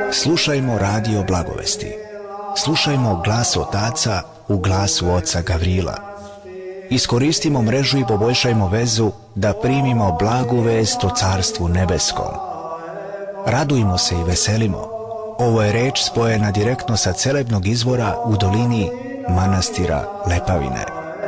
Slušajmo radio Blagovesti. Slušajmo glas otaca u glasu oca Gavrila. Iskoristimo mrežu i poboljšajmo vezu da primimo blagu vest o Carstvu nebeskom. Radujmo se i veselimo. Ovo je reč spojena direktno sa celebnog izvora u dolini manastira Lepavine.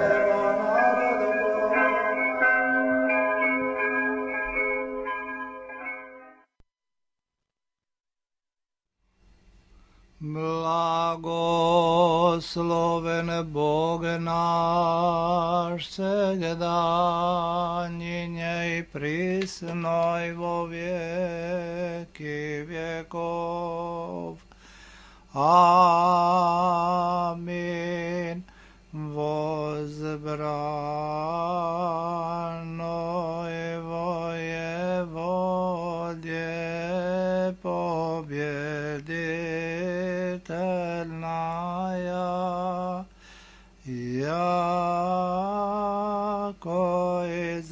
Blagosloven Bog naš, segdanjinje i prisno i vo vijeki vjekov. Amin. Возбрано и воеводje победительная, яко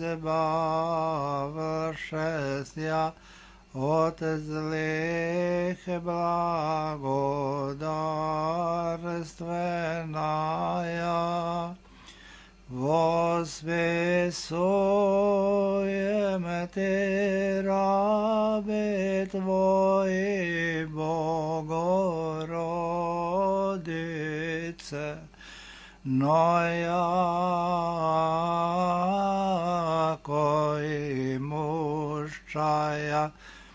избавшеся от злых благодарственная, восписуем Ты, раби Твои, Богородице, но яко имущая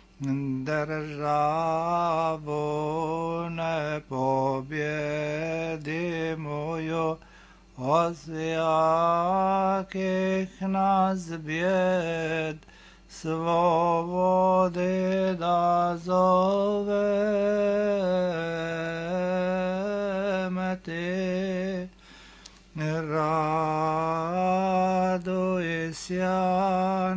державу непобедимую, от всяких нас бед свободы дозовем Ты. Радуйся,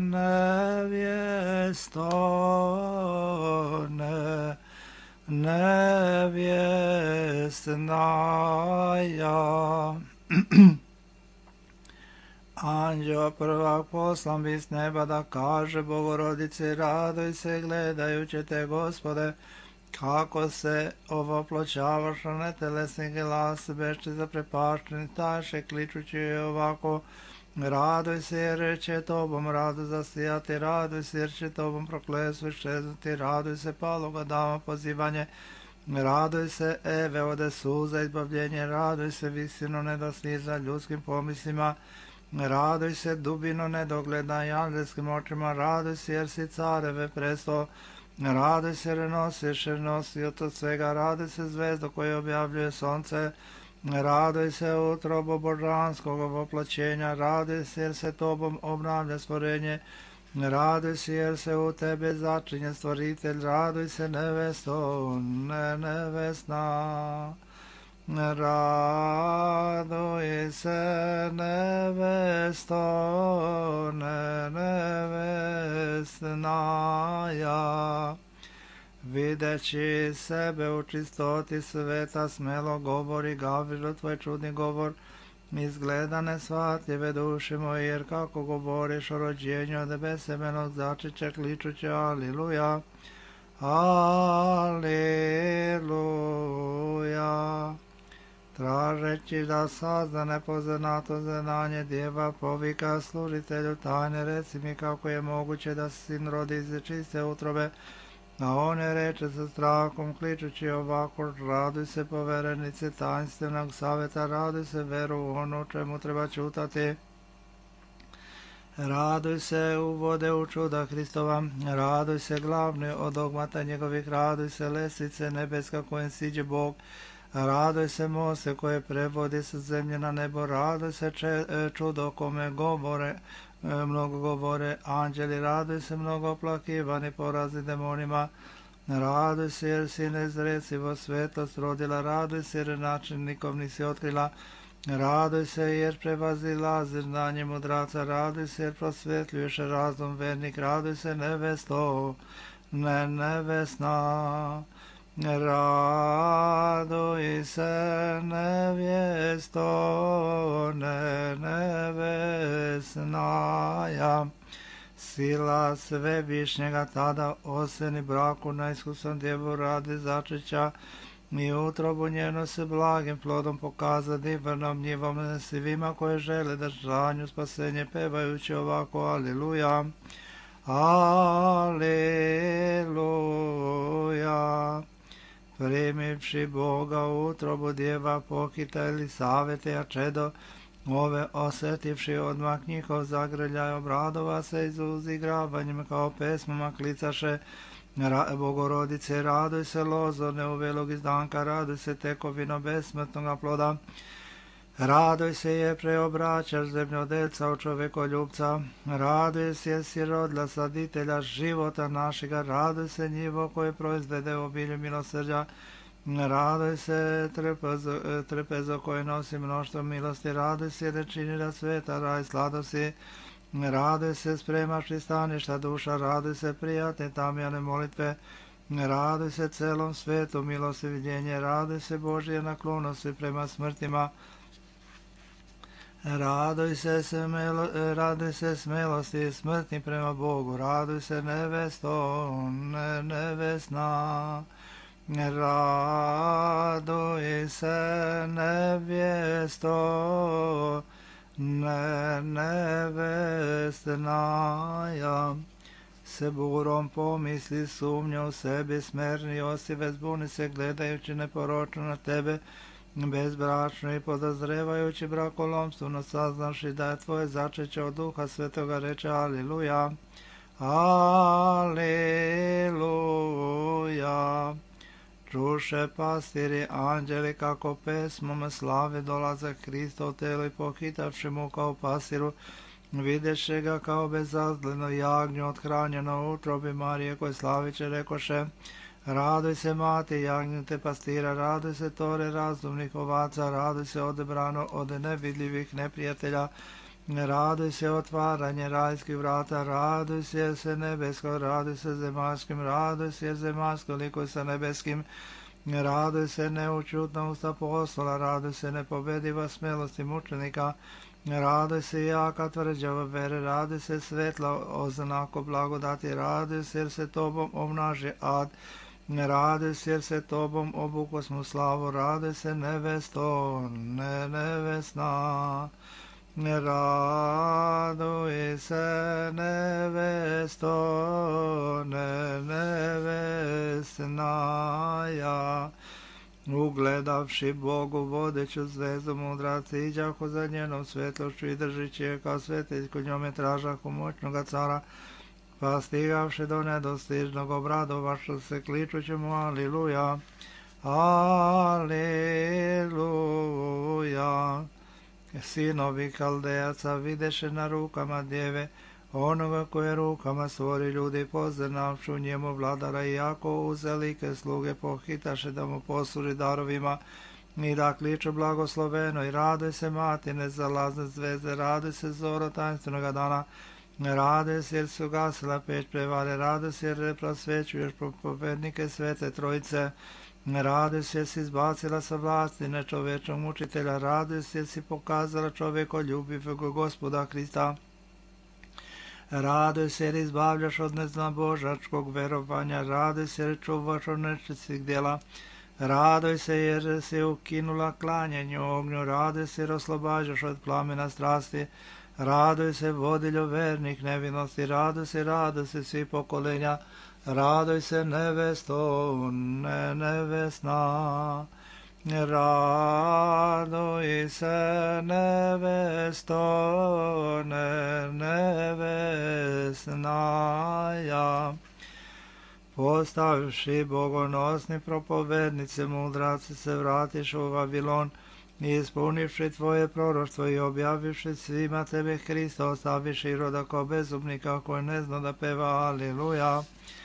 невесто, невестная. Anđeo prvak poslan bi s neba da kaže Bogorodici, raduj se gledajući te, Gospode, kako se ovoploćavaš na netelesni glas, bešći zaprepašteni taše, kličući ovako, raduj se jer će tobom rado zasijati, raduj se jer će tobom prokletstvo iščeznuti, raduj se paloga dama pozivanje, raduj se Eve ode suza izbavljenje, raduj se visino nedosniza ljudskim pomislima, raduj se dubino nedogledna i angelskim očima, raduj se jer si careve presto, raduj se jer nosiš od svega, raduj se zvezdo koje objavljuje sonce, raduj se utrobo božanskog voplaćenja, raduj se jer se tobom obnavlja stvorenje, raduj se jer se u tebe začinje stvoritelj, raduj se nevesto, nevesna. Raduj se nevesto, nevestnaja. Videći sebe u čistoti sveta, smelo govori Gavrilu tvoj čudni govor, izgleda nesvatljive duši moje, jer kako govoriš o rođenju od besemenog začića, kličuće aliluja, aliluja. Tražeći da sazna nepoznato znanje, djeva povika služitelju tajne, reci mi kako je moguće da sin rodi iz čiste utrobe, a on je reče sa strahom, kličući ovako, raduj se poverenice tajnstvenog savjeta, raduj se veru u ono čemu treba čutati, raduj se uvode u čuda Hristova, raduj se glavni od dogmata njegovih, raduj se lestvice nebeska kojem siđe Bog, raduj se moste koje prevodi sa zemlje na nebo, raduj se čudo kome mnogo govore anđeli, raduj se mnogo oplakivani porazni demonima, raduj se jer si nezrecivo svetlost rodila, raduj se jer način nikom nisi otkrila, raduj se jer prevazilazi znanje mudraca, raduj se jer prosvetljuješ razum vernik, raduj se nevesto, nevesna. Raduj se nevjesto, nevesnaja. Sila Svevišnjega tada oseni braku na iskusan djevu radi začeća i utrobu njeno se blagim plodom pokazati vrnom njivom svima koje žele držanju spasenje pevajući ovako Aleluja, Aleluja. Primivši Boga u utrobu djeva pokita Elisavete, a čedo ove osjetivši odmah njihov zagrljaj obradova se iz uzigravanjem kao pesmama klicaše Bogorodice, raduj se lozo neuvelog izdanka, raduj se tekovino besmrtnoga ploda, raduj se je preobraćaš zemljodelca u čovekoljubca, raduj se jesi rodla saditelja života našega, raduj se njivo koje proizvede obilje milosrđa, raduj se trpezo koje nosi mnoštvo milosti, raduj se da čini da sveta raj sladosti, raduj se spremaš i staništa duša, raduj se prijatne tamjane molitve, raduj se celom svetu milosti vidjenje, raduj se Božje naklonosti prema smrtima, raduj se smelosti smrtni prema Bogu, raduj se nevesto, nevesna, raduj se nevjesto, nevestnaja. Se burom pomisli sumnja u sebi, smerni osive zbuni se gledajući neporočno na tebe, bezbračno i podozrevajući brakolomstveno saznaši da je tvoje začeće od Duha Svetoga, reče Aleluja, Aleluja. Čuše pastiri anđeli kako pesmom slave dolaze Hristov telo i pohitavši mu kao pastiru, videše ga kao bezazleno jagnje othranjeno u utrobi Marije koje slaviće, rekoše, raduj se mati jagnjete pastira, raduj se tore razumnih ovaca, raduj se odebrano od nevidljivih neprijatelja, raduj se otvaranje rajskih vrata, raduj se nebesko, raduj se zemaljskim, raduj se zemaljsko likuj sa nebeskim, raduj se neučutna usta apostola, raduj se nepobediva smelosti mučenika, raduj se jaka tvrđava vere, raduj se svetla oznako blagodati, raduj se jer se tobom obnaži ad, raduj se jer se tobom obukosmu slavu, raduj se nevesto, nevesna, raduj se nevesto, nevesnaja. Ugledavši Bogu vodeću zvezdu mudraci, iđahu za njenom svetlošću i držići je kao svetiljku, njome tražahu moćnoga cara, pa stigavši do nedostižnog obradovašu se kličući mu Aleluja, Aleluja. Sinovi Kaldejaca videše na rukama djeve onoga koje rukama stvori ljudi, poznavšu njemu vladara, i jako uzelike sluge pohitaše da mu posluži darovima i da kliču blagosloveno i raduj se mati nezalazne zvezde, raduj se zoro tajnstvenog dana, raduj se jer su gasila peć prevare, raduj se jer prosvećuješ propovednike svete trojice, raduj se jer si izbacila sa vlasti nečovečnog mučitelja, raduj se jer si pokazala čovekoljubivog Gospoda Hrista, raduj se jer izbavljaš od neznabožačkog verovanja, raduj se jer čuvaš od nečistih djela, raduj se jer si ukinula klanjanje ognju, raduj se jer oslobađaš od plamena strasti, raduj se vodiljo vernih nevinosti, raduj se svi pokolenja, raduj se nevesto, nevesna, raduj se nevesto, nevesnaja. Postavivši bogonosni propovednice mudraci se vratiš u Vavilon i ispunivši tvoje proroštvo i objavivši svima tebe Hrista, ostaviši roda kao bezumnika koji ne zna da peva Aleluja,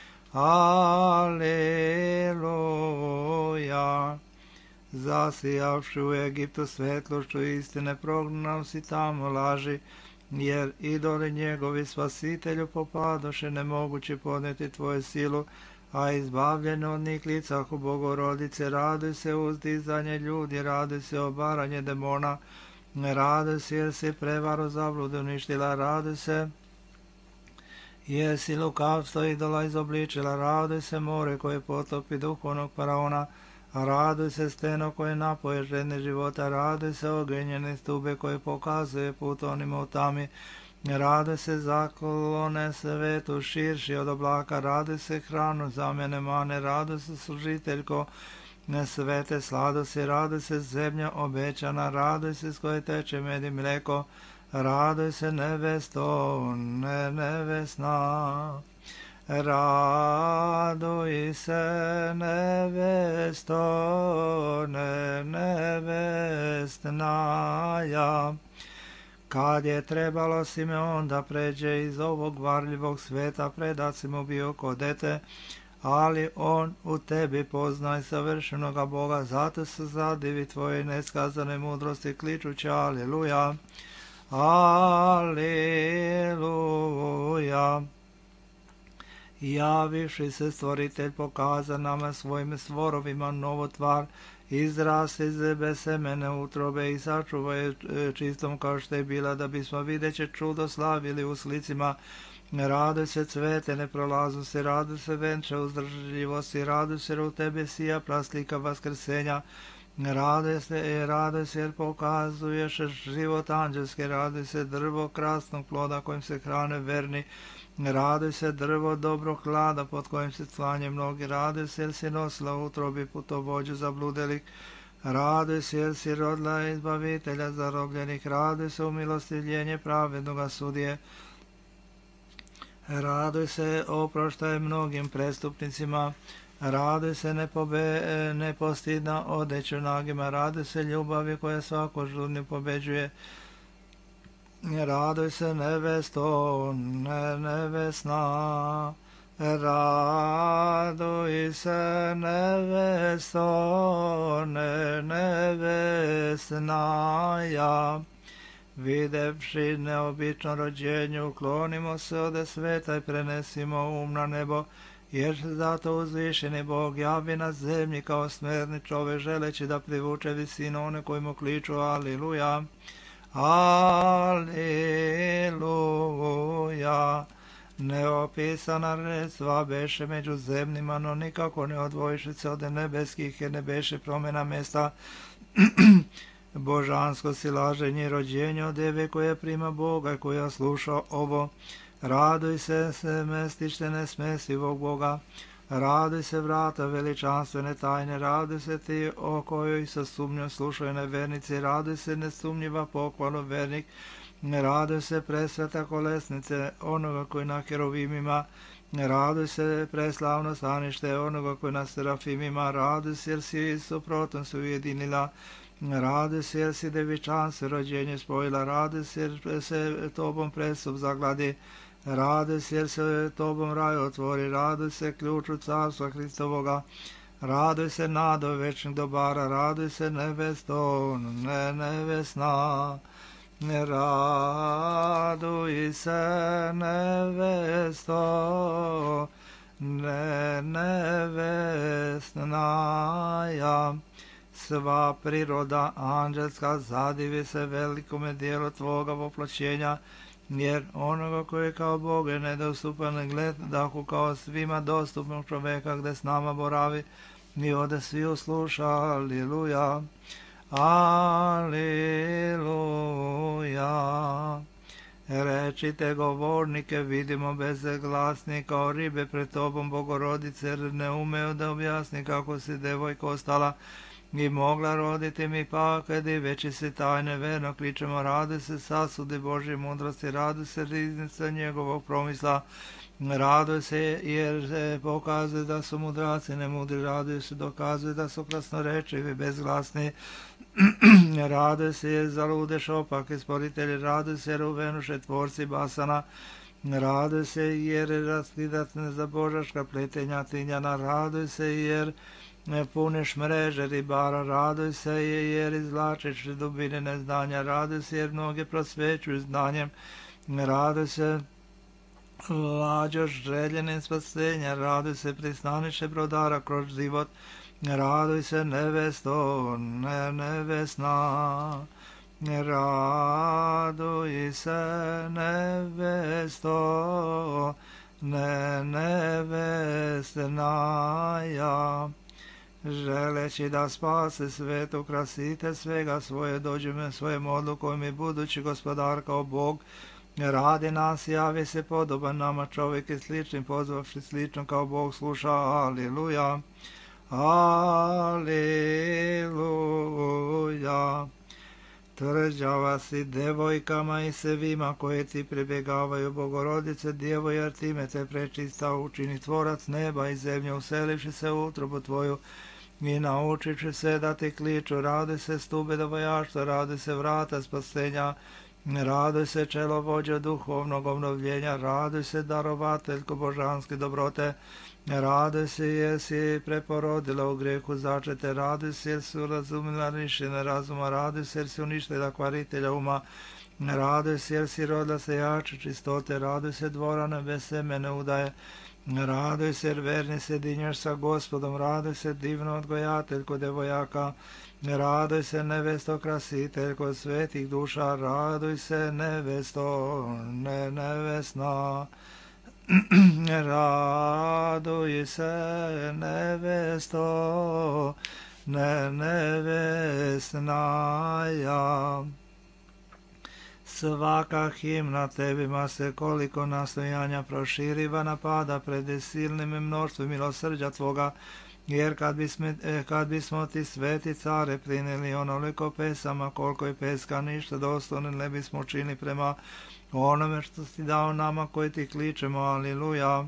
Aleluja. Zasijavši u Egiptu svetlošću istine, prognao si tamo laži, jer idoli njegovi spasitelju popadoše, nemogući podnijeti tvoju silu, a izbavljeno od njih licahu Bogorodice, raduj se uzdizanje ljudi, raduj se obaranje demona, raduj se jer si prevaru zabludu uništila, raduj se Jesi lukavstvo idola izobličila, raduj se more koje potopi duhovnog faraona, raduj se steno koje napoje žedne života, raduj se ogenjene stube koje pokazuje put onima u tami, raduj se zaklone svetu širši od oblaka, raduj se hranu zamjene mane, raduj se služiteljko svete sladosti, raduj se zemlja obećana, raduj se s koje teče med i mlijeko, raduj se nevesto, nevesna. Raduj se nevesto, nevestnaja. Kad je trebalo Simeon da pređe iz ovog varljivog sveta, predat si mu bio ko dete, ali on u tebi poznaj savršenoga Boga, zato se zadivi tvoje neskazane mudrosti, kličući aleluja, aleluja. Javivši se stvoritelj pokaza nama svojim stvorovima novotvar, izrast iz besemene utrobe i sačuva je čistom kao što je bila, da bismo videće čudo slavili u slicima. Raduj se cvete neprolaznosti, raduj se venče uzdržljivosti, raduj se u tebe sija praslika vaskrsenja, raduj se jer pokazuješ život anđelske, raduj se drvo krasnog ploda kojim se hrane verni, raduj se drvo dobrog hlada pod kojim se cvanje mnogi, raduj se jer si nosila u utrobi putovođu zabludelih, raduj se jer si rodila izbavitelja zarobljenih, raduj se u milostivljenje pravednoga sudije, raduj se oproštaj mnogim prestupnicima, raduj se nepostidna odeću nagima, raduj se ljubavi koja svako žudnju pobeđuje, raduj se nevesto, nevesna, raduj se nevesto, nevesnaja. Videvši neobično rođenje, uklonimo se ode sveta i prenesimo um na nebo, jer zato uzvišeni Bog javi na zemlji kao smerni čovek, želeći da privuče visinu one koji mu kliču aleluja, aleluja. Neopisana redstva beše među zemljima, no nikako ne odvojiše se od nebeskih, jer ne beše promjena mjesta. Božansko silaženje i rođenje od deve koje prima Boga i koja sluša ovo. Raduj se mestištene smesivog Boga, raduj se vrata veličanstvene tajne, raduj se ti o kojoj sa sumnjom slušaju nevernici, raduj se nesumnjiva pohvalu vernik, raduj se presveta kolesnice onoga koji na kerovimima, raduj se preslavno stanište onoga koji na serafimima, raduj se jer si suprotno se ujedinila, raduj se jer si devičanstvo rođenje spojila, raduj se jer se tobom prestup zagladi, raduj se jer se tobom raj otvori, raduj se ključu carstva Hristovoga, raduj se nado večnih dobara, raduj se nevesto, nevesna, raduj se nevesto, nevesnaja. Sva priroda anđelska zadivi se velikome dijelu tvoga voploćenja, jer onoga koji je kao Bog je nedostupan gledahu kao svima dostupnog čoveka gde s nama boravi, i ode svi usluša, aleluja, aleluja. Rečite govornike, vidimo bezglasni kao ribe pred tobom Bogorodice, jer ne umeju da objasni kako si devojka ostala i mogla roditi mi pa kad i veći si tajne, verno kličemo, raduj se sasudi Božje mudrosti, raduj se riznica njegovog promisla, raduj se jer se pokazuje da su mudraci nemudri, raduj se dokazuje da su krasnorečivi bezglasni, raduj se jer zaludeš opake sporitelji, raduj se jer uvenuše tvorci basana, raduj se jer raskidatne za božaška pletenja tinjana, raduj se jer puniš mreže ribara, raduj se jer izvlačiš dubine neznanja, raduj se jer mnoge prosvećuju znanjem, raduj se lađoš željenim spasenja, raduj se pristaniše brodara kroz život, raduj se nevesto, nevesna, raduj se nevesto, nevestnaja. Želeći da spase svet, ukrasite svega svoje, dođeme svojim odlukom i budući gospodar kao Bog, radi nas, javi se podoban nama, čovjek je sličnim, pozvavši slično kao Bog, sluša, aliluja, aliluja. Tvrđava si devojkama i sevima koje ti pribjegavaju, Bogorodice, djevo, jer time te prečista učini tvorac neba i zemlje, uselivši se u utrobu tvoju i naučići se da ti kliču. Raduj se stube dovojaštva, raduj se vrata spasenja, raduj se čelo vođa duhovnog obnovljenja, raduj se darovateljko božanske dobrote, raduj se jer si preporodila u grijehu začete, raduj se jer si urazumila rišene razuma, raduj se jer si uništila kvaritelja uma, raduj se jer si rodila se jače čistote, raduj se dvorane bez semene udaje, raduj se jer verni se dinješ sa Gospodom, raduj se divno odgojateljko devojaka, raduj se nevesto krasiteljko svetih duša, raduj se nevesto nevesna, raduj se nevesto nevesnaja. Svaka himna tebima se koliko nastojanja proširiva napada pred silnim mnoštvom milosrđa tvoga, jer kad bismo ti sveti care prinijeli onoliko pesama koliko je peska ništa dostojno ne bismo čini prema onome što si dao nama koji ti kličemo, aliluja,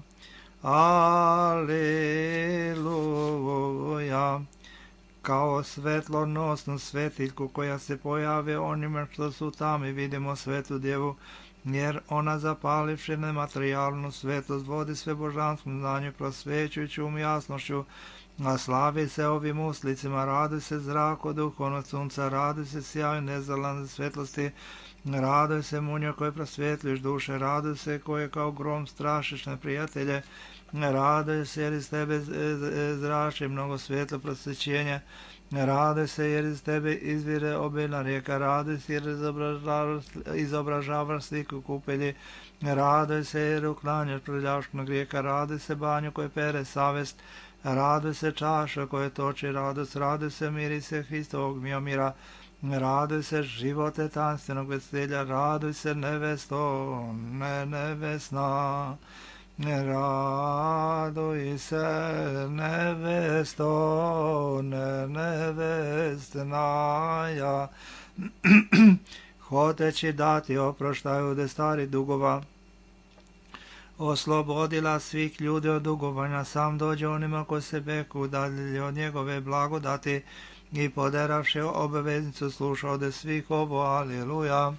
aliluja. Kao svetlonosnu svetiljku koja se pojave onima što su tamo i vidimo svetu djevu, jer ona zapalivši nematerijalnu svetost vodi sve božanskom znanju, prosvećujući jasnošću, a slavi se ovim uslicima, raduj se zrako duhovnog sunca, raduj se sjaju nezalazne svetlosti, raduj se munjo koje prosvjetljuješ duše, raduj se koje kao grom strašiš neprijatelje, raduj se jer iz tebe zrači mnogo svjetlo prosvećenje, raduj se jer iz tebe izvire obilna rijeka, raduj se jer izobražavaš sliku kupelji, raduj se jer uklanjaš prljavšnog rijeka, raduj se banju koje pere savest, raduj se čaša koje toči radost, raduj se mirise Hristovog mira, raduj se živote tanstvenog veselja, raduj se nevesto nevesna, raduj se nevesto nevestnaja. Hoteći dati oproštaju de stari dugova, oslobodila svih ljudi od dugovanja, sam dođe onima ko se beku udalili od njegove blagodati i poderavši obaveznicu sluša od svih ovo, aliluja,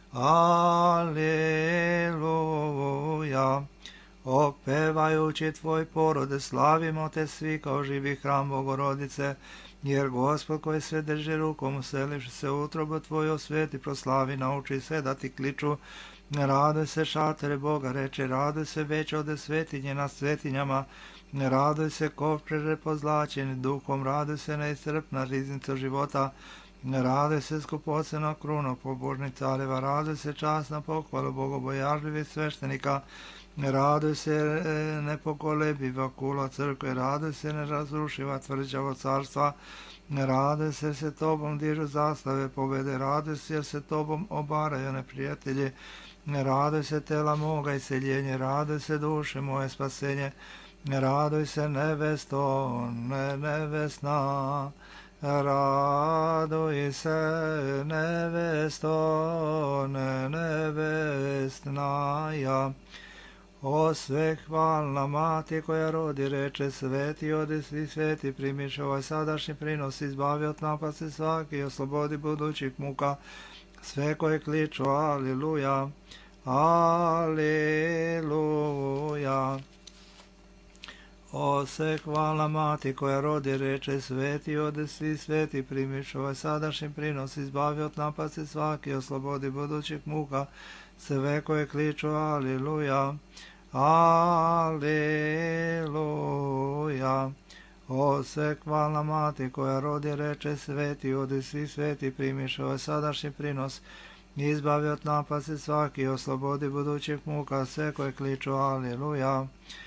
aliluja. Opevajući tvoj porode, slavimo te svi kao živi hram Bogorodice, jer Gospod koji sve drži rukom, uselivši se u utrobu tvoju, osveti, proslavi, nauči se da ti kliču. Raduj se šatere Boga, reče, raduj se već ode svetinje na svetinjama, raduj se kovčeže pozlačeni duhom, raduj se neiscrpna riznica života, raduj se skupocena kruna pobožnih careva, raduj se časna pohvalu bogobojažljivih sveštenika, raduj se nepokolebiva kula crkve, raduj se nerazrušiva tvrđavo carstva, raduj se tobom dižu zastave pobjede, raduj se jer se tobom obaraju neprijatelji, raduj se tela moga iseljenje, raduj se duše moje spasenje, raduj se nevesto nevesna, raduj se nevesto nevestnaja. O sve hvalna mati koja rodi, reče, sveti odi svi sveti, primiš ovaj sadašnji prinos, izbavi od napasti svaki i oslobodi budućih muka, sve koje kliču, aliluja, aliluja. O sve hvalna mati koja rodi, reče, sveti ode svi sveti, primiš ovaj sadašnji prinos, izbavi od napasti svaki i oslobodi budućih muka, sve koje kliču, aliluja, aliluja. O sve hvalna mati koja rodi, reče, sveti odi svi sveti, primiš ovaj sadašnji prinos, izbavi od napasti svaki, oslobodi budućih muka sve koje kliču Aliluja.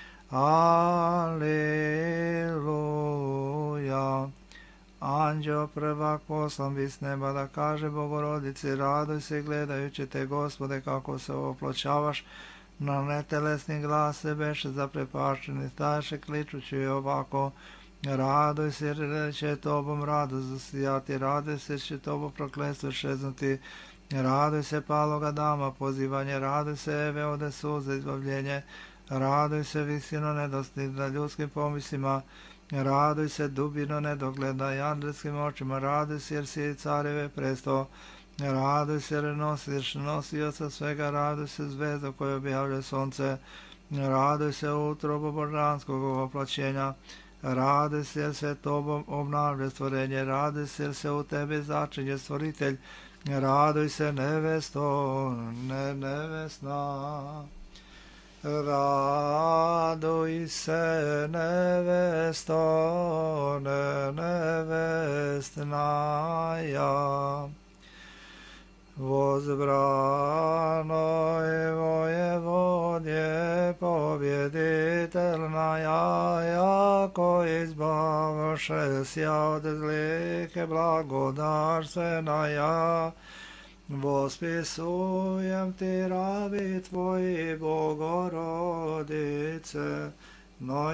Aliluja. Anđeo prvak poslan bi s neba da kaže Bogorodici, raduj se gledajući te, Gospode, kako se opločavaš. Na netelesni glas se beše zaprepašćeni staše, kličući ovako: raduj se, jer će tobom radost zasijati, raduj se, će tobo prokletstvo šeznuti, raduj se, paloga dama pozivanje, raduj se, Eve ode suze izbavljenje, raduj se, visino nedostižna ljudskim pomislima, raduj se, dubino nedogleda i andelskim očima, raduj se, jer si careve presto, raduj se, jer nosiš nosioca svega, raduj se, zvezdo koje objavlja sonce, raduj se, utrobo božanskog oplaćenja, raduj se, jer se tobom obnavlja stvorenje, raduj se, jer se u tebi začinje stvoritelj, raduj se, nevesto, nevesna. Raduj se, nevesto, nevestnaja. Возбранoj vojevodje pobjeditelnaja, jako izbavše sja od zlike blagodarstvenaja. Vospisujem ti, rabi tvoji, Bogorodice, no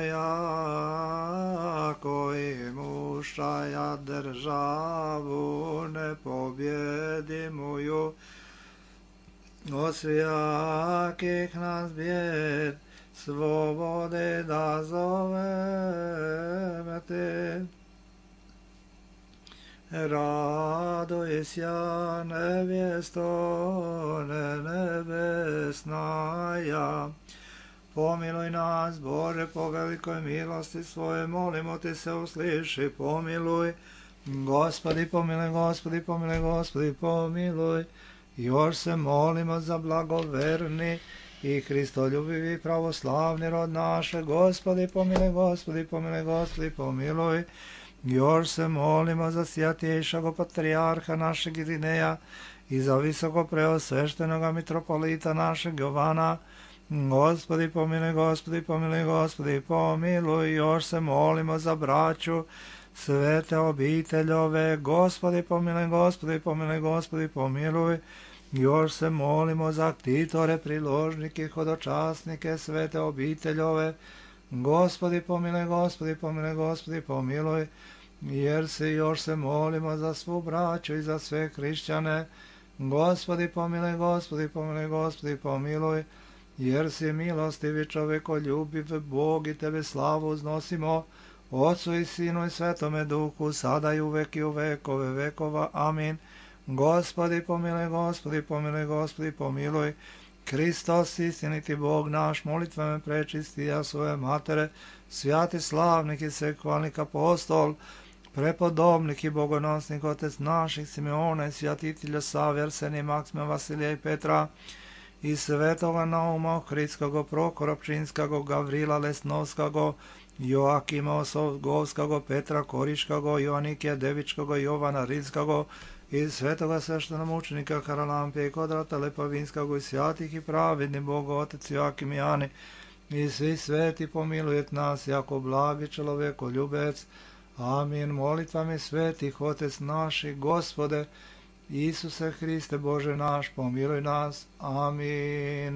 jako imušaja državu nepobjedimuju, od svijakih nas bijed slobode da zoveme te. Raduj sja, nevjesto, nebesnaja. Pomiluj nas, Bože, po velikoj milosti svoje, molimo ti se, usliši, pomiluj. Gospodi, pomiluj, Gospodi, pomiluj, Gospodi, pomiluj. Još se molimo za blagoverni i Hristoljubivi pravoslavni rod naše. Gospodi, pomiluj, Gospodi, pomiluj, Gospodi, pomiluj. Još se molimo za sjatiješago patrijarha našeg Irineja i za visoko preosveštenoga mitropolita našeg Jovana. Gospodi, pomiluj, Gospodi, pomiluj, Gospodi, pomiluj. Još se molimo za braću svete obiteljove. Gospodi, pomiluj, Gospodi, pomiluj, Gospodi, pomiluj. Još se molimo za ktitore, priložnike, hodočasnike svete obiteljove. Gospodi, pomiluj, Gospodi, pomiluj, Gospodi, pomiluj. Jer se još se molimo za svu braću i za sve hrišćane. Gospodi, pomiluj, Gospodi, pomiluj, Gospodi, pomiluj. Jer si milostivi, čovekoljubiv Bog, i tebe slavu uznosimo, Otcu i Sinu i Svetome Duhu, sada i uvek i u vekove vekova. Amin. Gospodi, pomiluj, Gospodi, pomiluj, Gospodi, pomiluj. Hristos, istiniti Bog naš, molitvama prečistija svoje matere, svjati slavnik i sekvalnik apostol, prepodobnik i bogonosnik otec naših Simeona i svjatitelja Save, Arsenija, Maksima, Vasilija i Petra, i svetoga Nauma Ohridskogo, Prokora Pčinskogo, Gavrila Lesnovskogo, Joakima Osogovskogo, Petra Koriškogo, Joanikija Devičkogo, Jovana Rilskogo, i svetoga sveštenomučenika Haralampija i Kodrata Lepavinskogo, i svjatih i pravedni Bogo Otec Joakim i Ani, i svi sveti pomilujet nas, jako blagi čovjeko ljubec. Amin. Molitvami svetih Otec naši, Gospode, Isuse Hriste, Bože naš, pomiluj nas. Amin.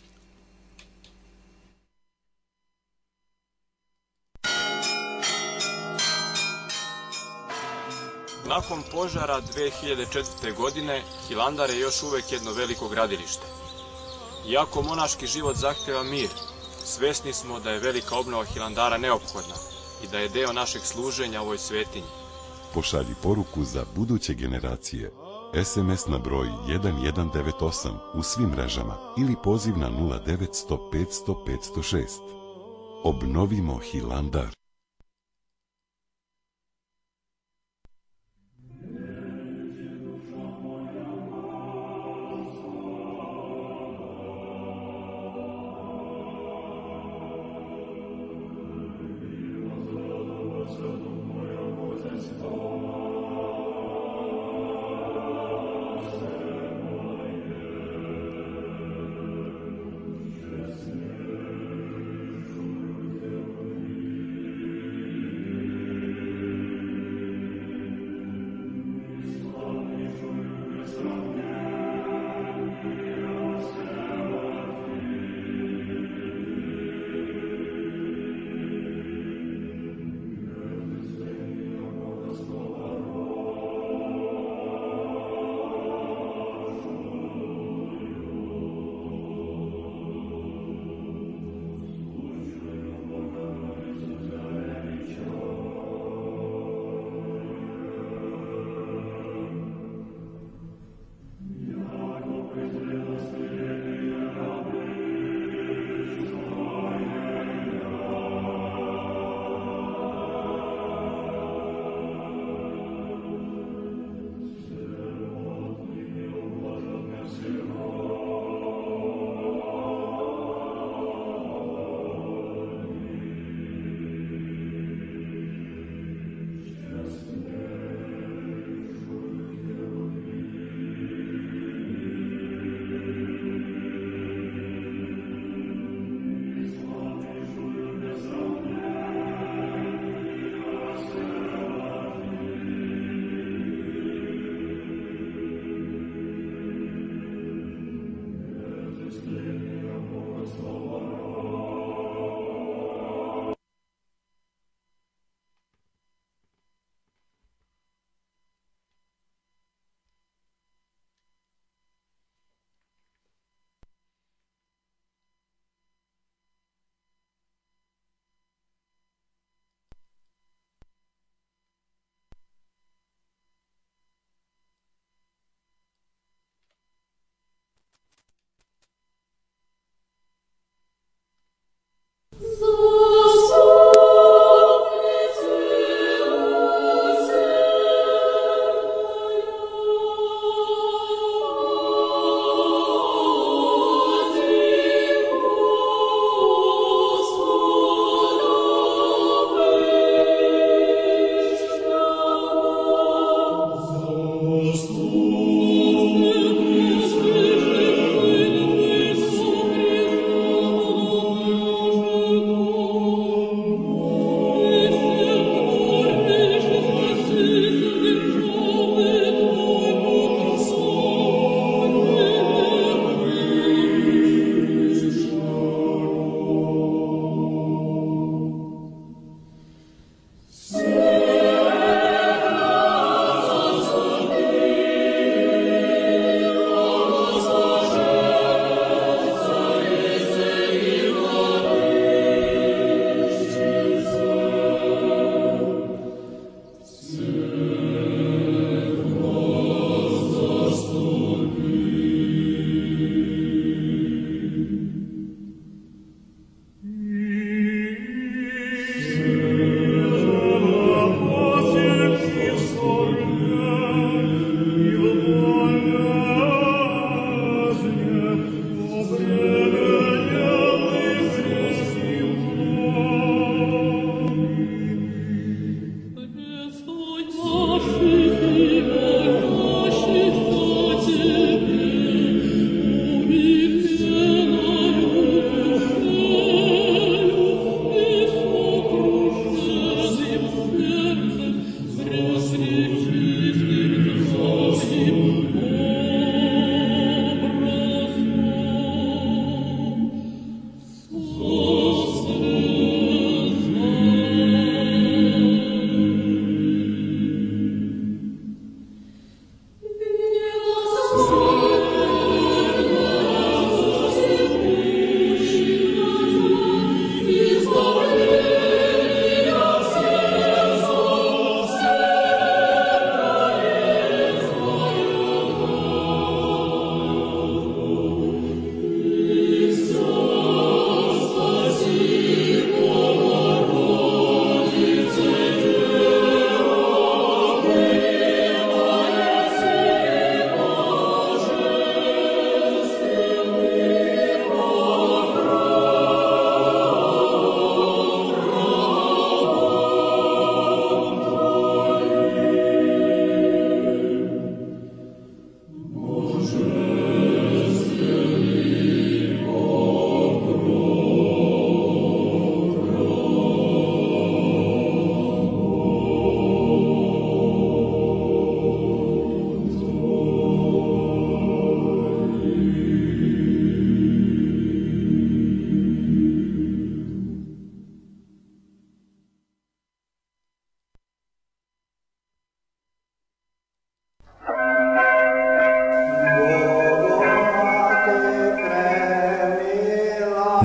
Nakon požara 2004. godine, Hilandar je još uvek jedno veliko gradilište. Iako monaški život zahtjeva mir, svesni smo da je velika obnova Hilandara neophodna i da je deo našeg služenja ovoj svetinji. Pošalji poruku za buduće generacije. SMS na broj 1198 u svim mrežama ili poziv na 0900 500 506. Obnovimo Hilandar.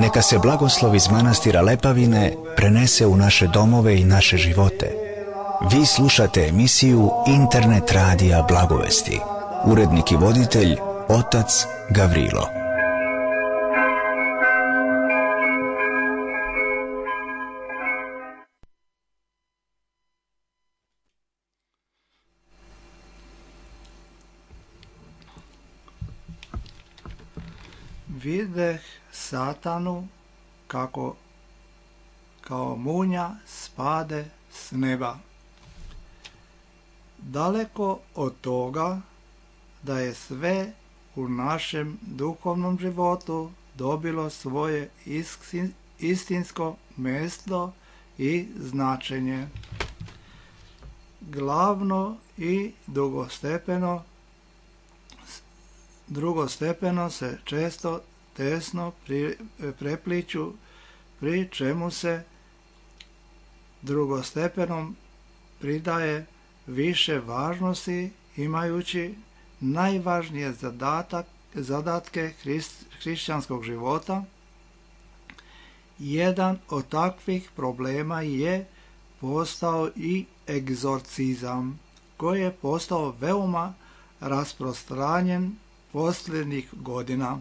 Neka se blagoslov iz manastira Lepavine prenese u naše domove i naše živote. Vi slušate emisiju Internet radija Blagovesti. Urednik i voditelj otac Gavrilo. Videh Satanu kako kao munja spade s neba. Daleko od toga da je sve u našem duhovnom životu dobilo svoje istinsko mjesto i značenje. Glavno i drugostepeno se često tesno prepliču, pri čemu se drugostepenom pridaje više važnosti, imajući najvažnije zadatke hrišćanskog života. Jedan od takvih problema je postao i egzorcizam, koji je postao veoma rasprostranjen posljednjih godina.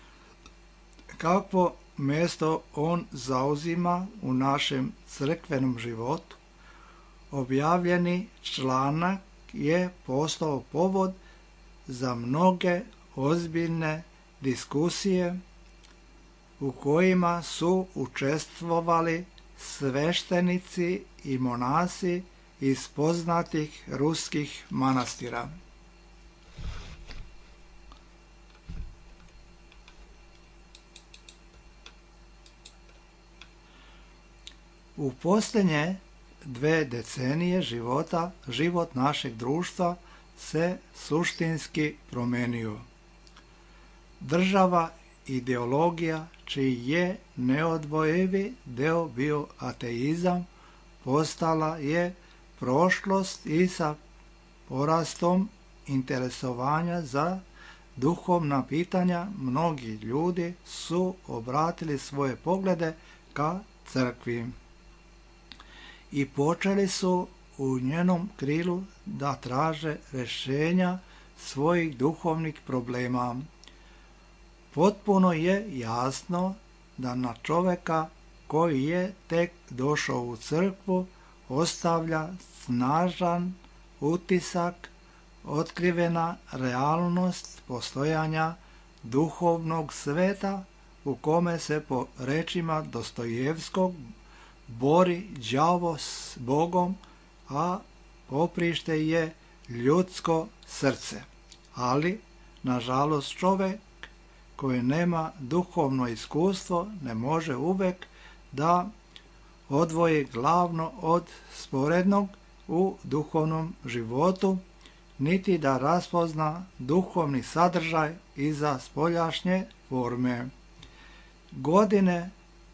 Kakvo mjesto on zauzima u našem crkvenom životu? Objavljeni članak je postao povod za mnoge ozbiljne diskusije u kojima su učestvovali sveštenici i monasi iz poznatih ruskih manastira. U posljednje 2 decenije život našeg društva se suštinski promenio. Država, ideologija, čiji je neodvojivi deo bio ateizam, postala je prošlost i sa porastom interesovanja za duhovna pitanja mnogi ljudi su obratili svoje poglede ka crkvi i počeli su u njenom krilu da traže rješenja svojih duhovnih problema. Potpuno je jasno da na čovjeka koji je tek došao u crkvu ostavlja snažan utisak otkrivena realnost postojanja duhovnog sveta u kome se po rečima Dostojevskog bori đavo s Bogom, a poprište je ljudsko srce. Ali, nažalost, čovjek koji nema duhovno iskustvo ne može uvek da odvoji glavno od sporednog u duhovnom životu, niti da raspozna duhovni sadržaj iza spoljašnje forme. Godine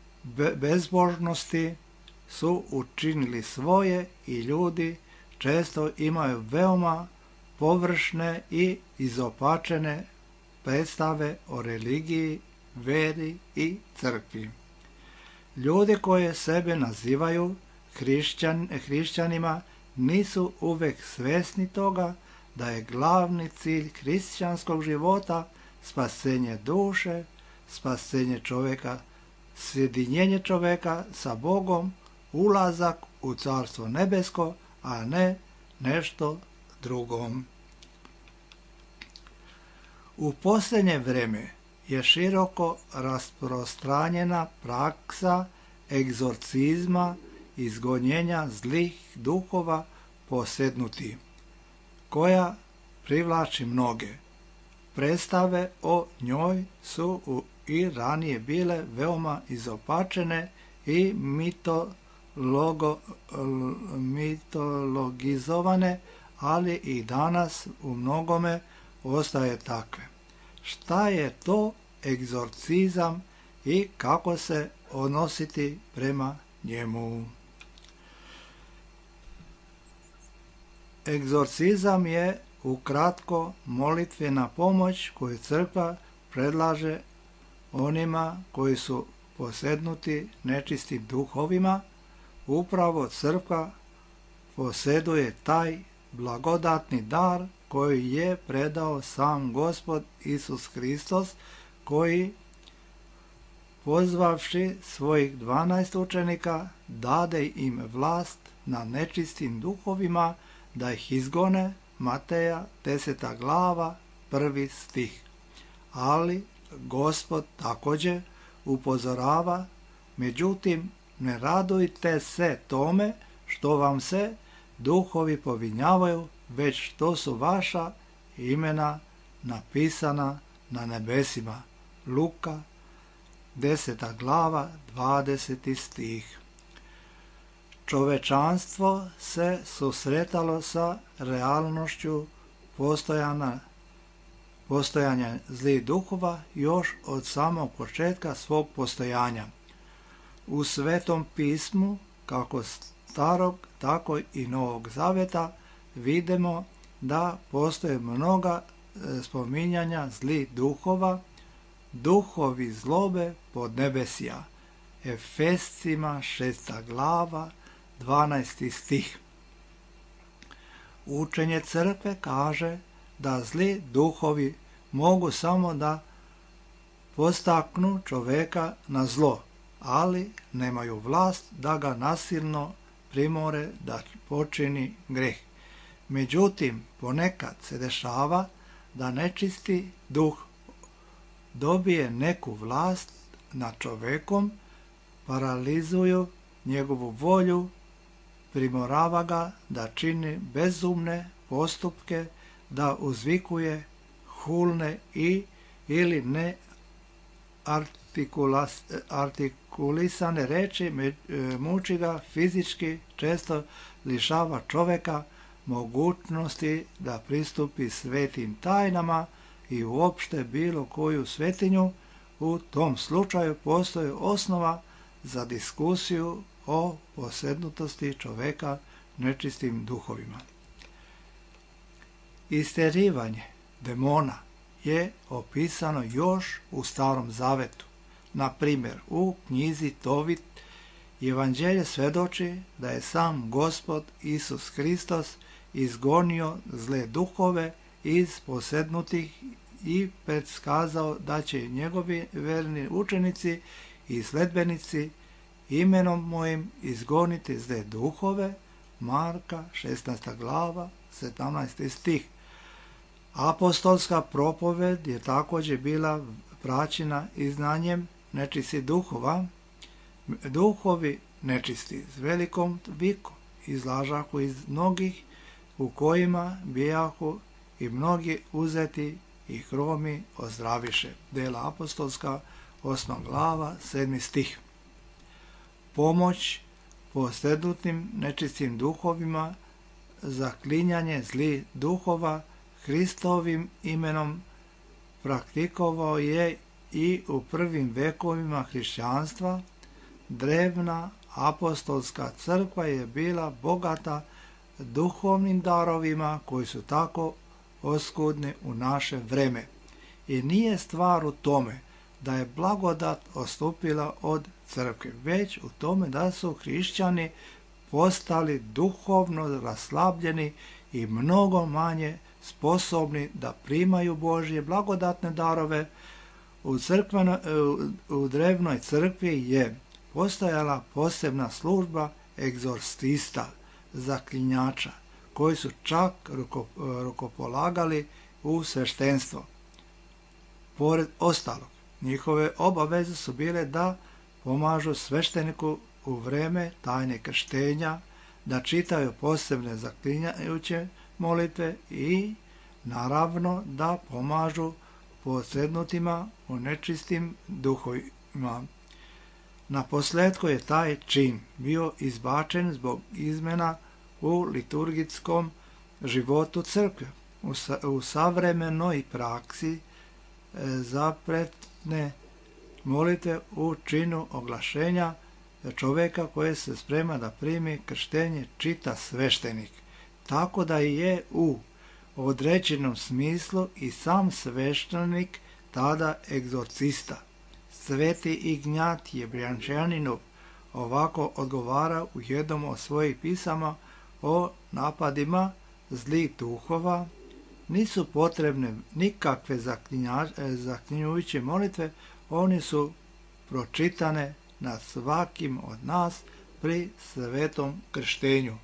bezbožnosti su učinili svoje i ljudi često imaju veoma površne i izopačene predstave o religiji, veri i crkvi. Ljudi koji sebe nazivaju hrišćanima nisu uvek svjesni toga da je glavni cilj hrišćanskog života spasenje duše, spasenje čovjeka, sjedinjenje čovjeka sa Bogom, ulazak u Carstvo nebesko, a ne nešto drugom. U posljednje vrijeme je široko rasprostranjena praksa egzorcizma, izgonjenja zlih duhova posednuti, koja privlači mnoge. Predstave o njoj su i ranije bile veoma izopačene i mitologizovane, ali i danas u mnogome ostaje takve. Šta je to egzorcizam i kako se odnositi prema njemu? Egzorcizam je ukratko molitvena pomoć koju crkva predlaže onima koji su posednuti nečistim duhovima, upravo crkva posjeduje taj blagodatni dar koji je predao sam Gospod Isus Hristos, koji pozvavši svojih 12 učenika dade im vlast nad nečistim duhovima da ih izgone, Mateja 10. glava 1. stih. Ali Gospod također upozorava, međutim ne radujte se tome što vam se duhovi povinjavaju, već što su vaša imena napisana na nebesima. Luka 10. glava 20. stih. Čovečanstvo se susretalo sa realnošću postojanja zlih duhova još od samog početka svog postojanja. U Svetom pismu, kako Starog, tako i Novog Zaveta, vidimo da postoje mnoga spominjanja zlih duhova, duhovi zlobe podnebesja. Efescima 6. glava 12. stih. Učenje crkve kaže da zli duhovi mogu samo da postaknu čoveka na zlo, ali nemaju vlast da ga nasilno primore da počini greh. Međutim, ponekad se dešava da nečisti duh dobije neku vlast nad čovekom, paralizuju njegovu volju, primorava ga da čini bezumne postupke, da uzvikuje hulne ili ne artikulisane reči, muči ga fizički, često lišava čoveka mogućnosti da pristupi svetim tajnama i uopšte bilo koju svetinju. U tom slučaju postoji osnova za diskusiju o posednutosti čoveka nečistim duhovima. Isterivanje demona je opisano još u Starom Zavetu. Na primjer, u knjizi Tovit Evanđelje svedoči da je sam Gospod Isus Hristos izgonio zle duhove iz posednutih i predskazao da će njegovi verni učenici i sledbenici imenom mojim izgoniti zle duhove. Marka 16. glava 17. stih. Apostolska propoved je također bila praćena i znanjem nečistih duhova. Duhovi nečisti s velikom vikom izlažahu iz mnogih, u kojima bijahu i mnogi uzeti i hromi ozdraviše. Dela apostolska 8. glava 7. stih. Pomoć posednutim nečistim duhovima, zaklinjanje zlih duhova Hristovim imenom praktikovao je i u prvim vekovima hrišćanstva. Drevna apostolska crkva je bila bogata duhovnim darovima koji su tako oskudni u naše vreme. I nije stvar u tome da je blagodat odstupila od crkve, već u tome da su hrišćani postali duhovno raslabljeni i mnogo manje sposobni da primaju Božje blagodatne darove. U drevnoj crkvi je postojala posebna služba egzorcista, zaklinjača, koji su čak rukopolagali u sveštenstvo. Pored ostalog, njihove obaveze su bile da pomažu svešteniku u vreme tajne krštenja, da čitaju posebne zaklinjajuće molitve i naravno da pomažu posednutima u nečistim duhovima. Naposletku je taj čin bio izbačen zbog izmena u liturgijskom životu crkve. U savremenoj praksi zapretne molitve u činu oglašenja čoveka koji se sprema da primi krštenje čita sveštenik, tako da je u određenom smislu i sam sveštenik tada egzorcista. Sveti Ignjatije Brjančaninov ovako odgovara u jednom od svojih pisama o napadima zlih duhova. Nisu potrebne nikakve zaklinjujuće molitve, oni su pročitane na svakim od nas pri svetom krštenju.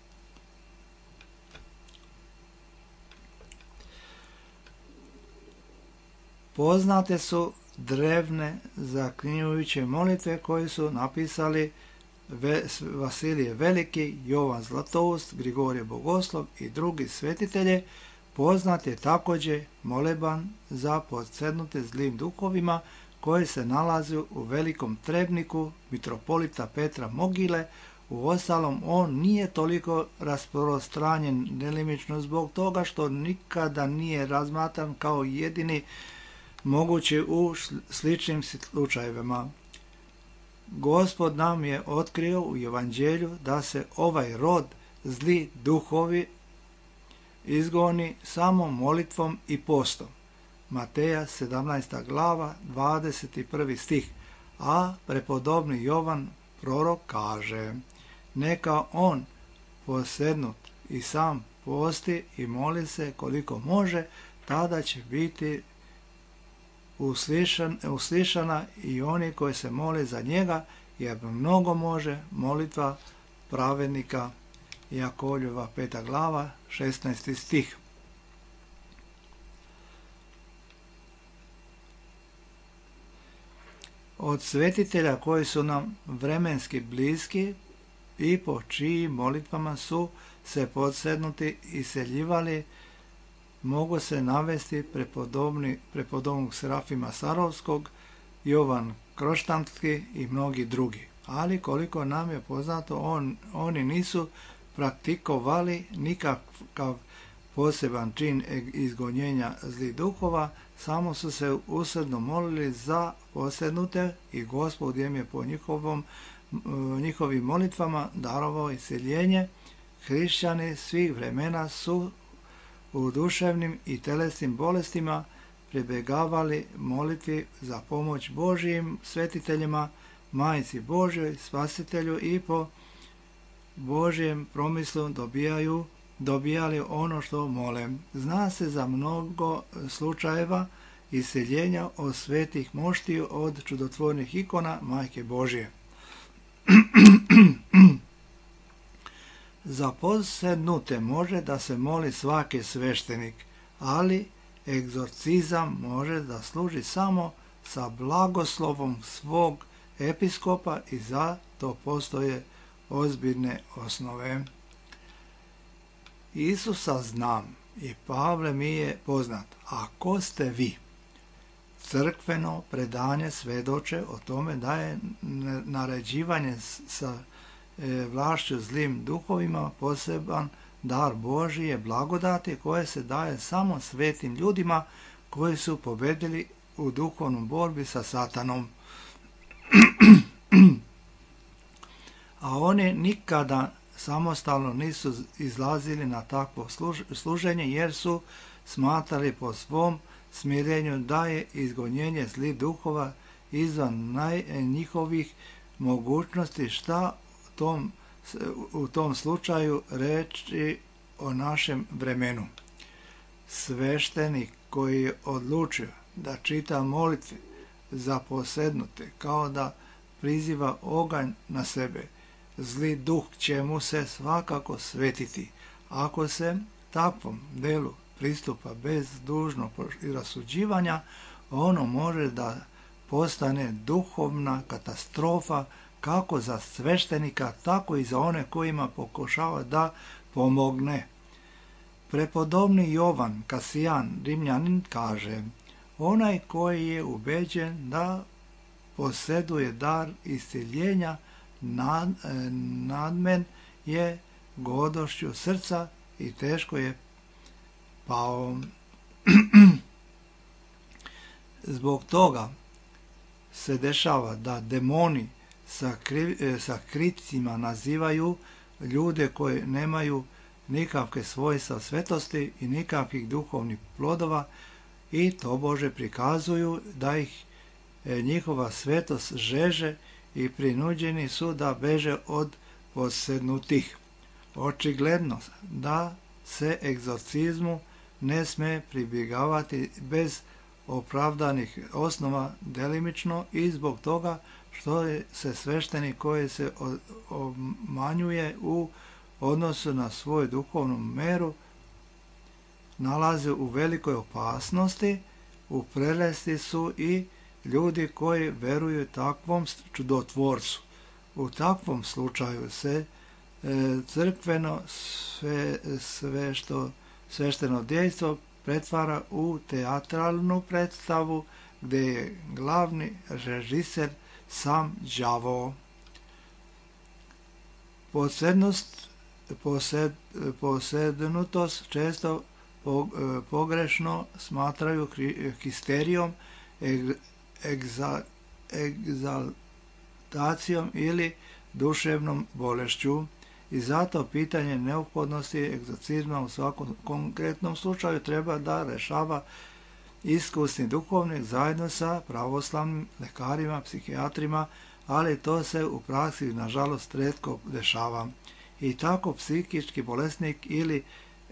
Poznate su drevne zaklinjujuće molitve koje su napisali Vasilije Veliki, Jovan Zlatoust, Grigorije Bogoslov i drugi svetitelje. Poznat je također moleban za podsednute zlim duhovima koji se nalazi u velikom trebniku mitropolita Petra Mogile. Uostalom, on nije toliko rasprostranjen delimično zbog toga što nikada nije razmatran kao jedini mogući u sličnim slučajevima. Gospod nam je otkrio u Evanđelju da se ovaj rod zli duhovi izgoni samo molitvom i postom. Mateja 17. glava 21. stih. A prepodobni Jovan prorok kaže: neka on posednut i sam posti i moli se koliko može, tada će biti uslišana i oni koji se mole za njega, jer mnogo može molitva pravednika. Jakovljeva 5. glava 16. stih. Od svetitelja koji su nam vremenski bliski i po čijim molitvama su se podsednuti i seljivali, mogu se navesti prepodobnog Serafima Sarovskog, Jovan Kroštanski i mnogi drugi. Ali koliko nam je poznato, oni nisu praktikovali nikakav poseban čin izgonjenja zlih duhova, samo su se usrdno molili za posednute i Gospod im je po njihovim molitvama darovao isceljenje. Hrišćani svih vremena su u duševnim i telesnim bolestima pribjegavali molitvi za pomoć Božijim svetiteljima, Majci Božjoj, Spasitelju, i po Božjem promislu dobijali ono što mole. Zna se za mnogo slučajeva isceljenja od svetih moštiju, od čudotvornih ikona Majke Božje. Za posednute može da se moli svaki sveštenik, ali egzorcizam može da služi samo sa blagoslovom svog episkopa i za to postoje ozbiljne osnove. Isusa znam i Pavle mi je poznat. A ko ste vi? Crkveno predanje svedoče o tome da je naređivanje sa vlašću zlim duhovima poseban dar Božije blagodati koje se daje samo svetim ljudima koji su pobedili u duhovnom borbi sa Satanom. A oni nikada samostalno nisu izlazili na takvo služenje, jer su smatrali po svom smirenju da je izgonjenje zlih duhova izvan njihovih mogućnosti. Šta u tom slučaju reći o našem vremenu? Sveštenik koji je odlučio da čita molitve za posednute kao da priziva oganj na sebe, zli duh će mu se svakako svetiti. Ako se takvom delu pristupa bez dužnog rasuđivanja, ono može da postane duhovna katastrofa kako za sveštenika, tako i za one kojima pokušava da pomogne. Prepodobni Jovan Kasijan Rimljanin kaže: onaj koji je ubeđen da posjeduje dar isceljenja, nadmen je godošću srca i teško je pao. Zbog toga se dešava da demoni sa kricima nazivaju ljude koji nemaju nikakve svojstva svetosti i nikakvih duhovnih plodova i tobože prikazuju da ih njihova svetost žeže i prinuđeni su da beže od posednutih. Očigledno da se egzorcizmu ne sme pribjegavati bez opravdanih osnova, delimično i zbog toga što se sveštenik koji se obmanjuje u odnosu na svoju duhovnu meru nalazi u velikoj opasnosti. U prelesti su i ljudi koji veruju takvom čudotvorcu. U takvom slučaju se crkveno svešteno dejstvo pretvara u teatralnu predstavu gdje je glavni režiser sam đavo. Posednutost često pogrešno smatraju histerijom, egzaltacijom ili duševnom bolešću i zato pitanje neophodnosti egzorcizma u svakom konkretnom slučaju treba da rešava iskusni duhovnik zajedno sa pravoslavnim lekarima, psihijatrima, ali to se u praksi nažalost retko dešava. I tako psihički bolesnik ili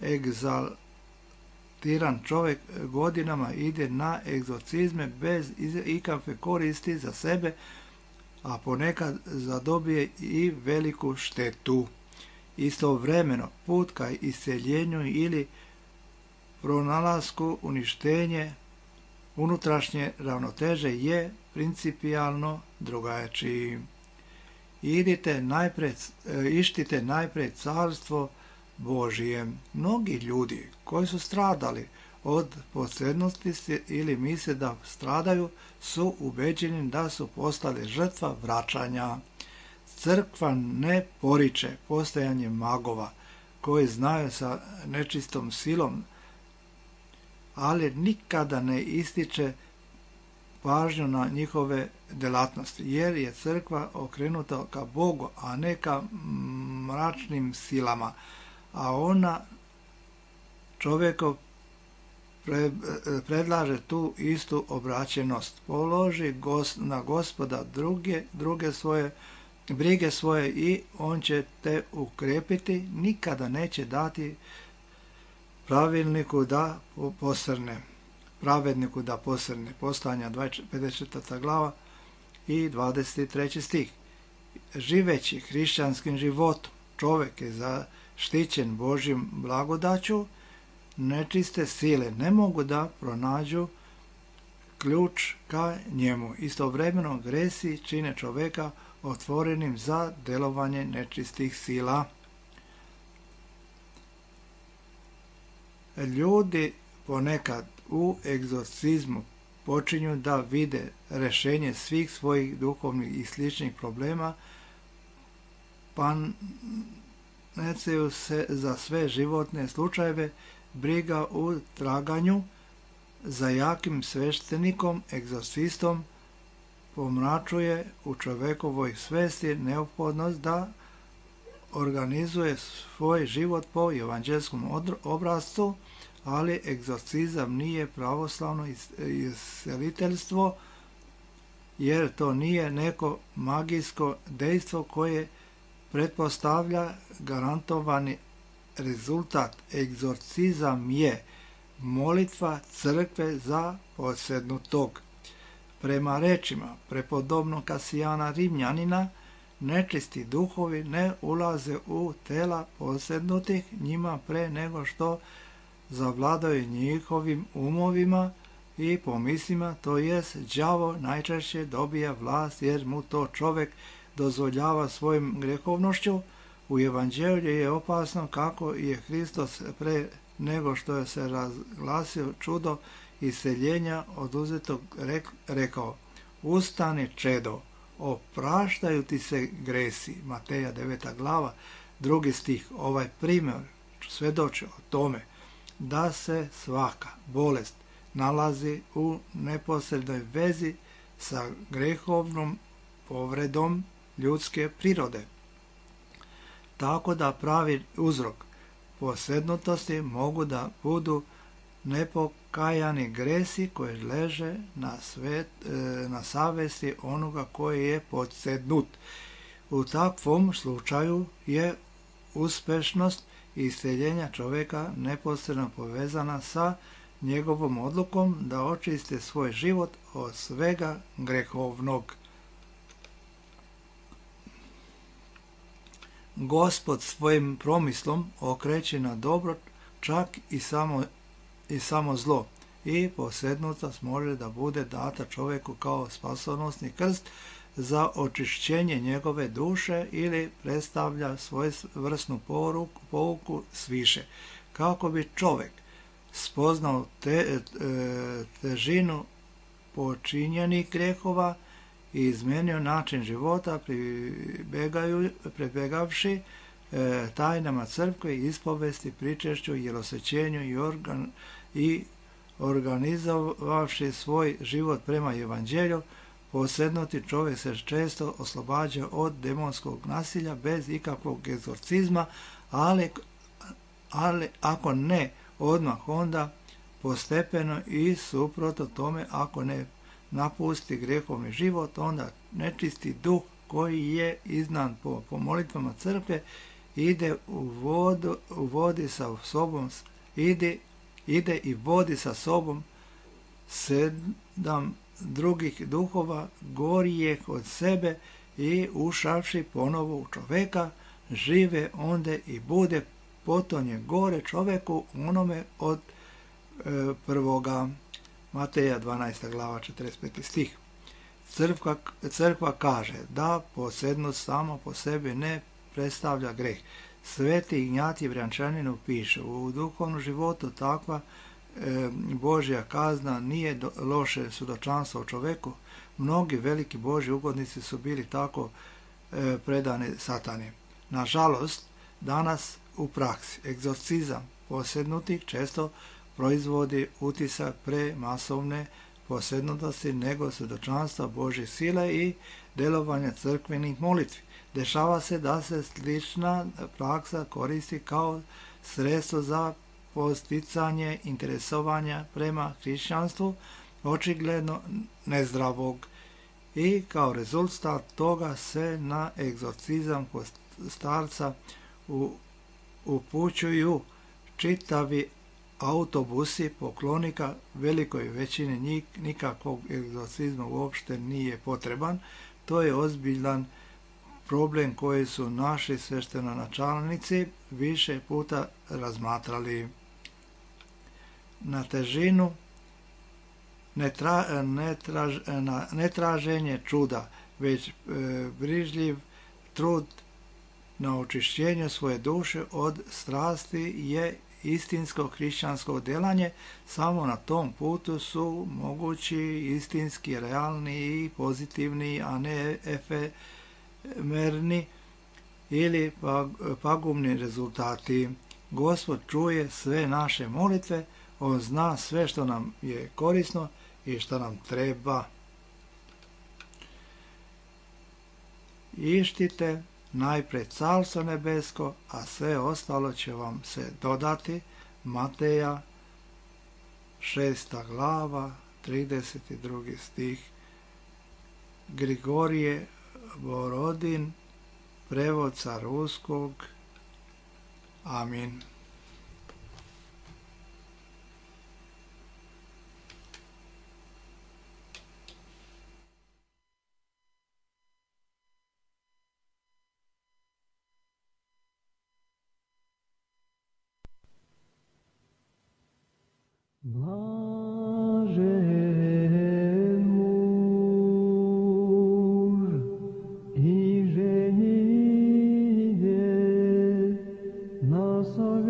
egzaltiran čovjek godinama ide na egzorcizme bez ikakve koristi za sebe, a ponekad zadobije i veliku štetu. Istovremeno put ka isceljenju ili pronalasku uništenje unutrašnje ravnoteže je principijalno drugačiji. Ištite najpred carstvo Božije. Mnogi ljudi koji su stradali od posednosti ili misle da stradaju su ubeđeni da su postali žrtva vraćanja. Crkva ne poriče postojanje magova koji znaju sa nečistom silom, ali nikada ne ističe pažnju na njihove delatnosti, jer je crkva okrenuta ka Bogu, a ne ka mračnim silama, a ona čovjeku predlaže tu istu obraćenost. Položi na Gospoda brige svoje i on će te ukrepiti, nikada neće dati pravedniku da posrne. Postojanja 54. glava i 23. stih. Živeći hrišćanskim životom, čovjek je zaštićen Božjim blagodaću, nečiste sile ne mogu da pronađu ključ ka njemu. Istovremeno gresi čine čovjeka otvorenim za delovanje nečistih sila. Ljudi ponekad u egzorcizmu počinju da vide rešenje svih svojih duhovnih i sličnih problema, pa necaju se za sve životne slučajeve, briga u traganju za jakim sveštenikom, egzorcistom, pomračuje u čovekovoj svesti neophodnost da organizuje svoj život po evanđelskom obrascu, ali egzorcizam nije pravoslavno isceliteljstvo, jer to nije neko magijsko dejstvo koje pretpostavlja garantovani rezultat. Egzorcizam je molitva crkve za posednutog. Prema rečima prepodobnog Kasijana Rimljanina, nečisti duhovi ne ulaze u tela posednutih njima pre nego što zavladaju njihovim umovima i pomislima, to jest đavo najčešće dobija vlast jer mu to čovjek dozvoljava svojim grehovnošću. U evanđelju je opasno kako je Hristos pre nego što je se razglasio čudo isceljenja oduzetog rekao: ustani čedo, opraštaju ti se gresi. Mateja 9. glava, 2. stih. Ovaj primjer svedoči o tome da se svaka bolest nalazi u neposrednoj vezi sa grehovnom povredom ljudske prirode. Tako da pravi uzrok posednutosti mogu da budu nepokajani gresi koji leže na savesti onoga koji je podsednut. U takvom slučaju je uspešnost isceljenja čovjeka neposredno povezana sa njegovom odlukom da očiste svoj život od svega grehovnog. Gospod svojim promislom okreće na dobro čak i samo zlo, i posednutost može da bude data čovjeku kao spasonosni krst za očišćenje njegove duše ili predstavlja svojevrsnu pouku sviše. Kako bi čovjek spoznao težinu počinjenih grijehova i izmenio način života pribegavši tajnama crkve, ispovesti, pričešću i osvećenju i organizovavši svoj život prema evanđelju, posednuti čovjek se često oslobađa od demonskog nasilja bez ikakvog egzorcizma, ali ako ne odmah, onda postepeno i suprotno tome, ako ne napusti grijehovni život, onda nečisti duh koji je iznan po molitvama crkve ide i vodi sa sobom 7 drugih duhova gorijeh od sebe i ušavši ponovo u čoveka, žive onde i bude potonje gore čoveku onome od prvoga. Mateja 12. glava 45. stih. Crkva kaže da posednost samo po sebi ne predstavlja greh. Sveti Ignjatij Brjančaninu piše: u duhovnom životu takva Božja kazna nije loše svjedočanstvo o čoveku. Mnogi veliki Božji ugodnici su bili tako predani satani. Nažalost, danas u praksi egzorcizam posednutih često proizvodi utisak pre masovne posednutosti nego svjedočanstva Božje sile i delovanja crkvenih molitvi. Dešava se da se slična praksa koristi kao sredstvo za posticanje interesovanja prema hrišćanstvu, očigledno nezdravog, i kao rezultat toga se na egzorcizam kod starca upućuju čitavi autobusi poklonika. Velikoj većini njih nikakvog egzorcizma uopšte nije potreban. To je ozbiljan problem koji su naši sveštenonačelnici više puta razmatrali. Na težinu netraženje čuda, već brižljiv trud na očišćenju svoje duše od strasti je istinsko hrišćansko delanje. Samo na tom putu su mogući istinski, realni i pozitivni, a ne efemerni ili pagubni rezultati. Gospod čuje sve naše molitve, on zna sve što nam je korisno i što nam treba. Ištite najprej carstvo nebesko, a sve ostalo će vam se dodati. Mateja 6. glava 32. stih. Grigorije Borodin, prevod sa ruskog. Amin. Blažen muž i ženidje na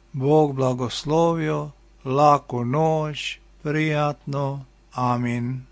Bog blagoslovio, laku noć, prijatno, amin.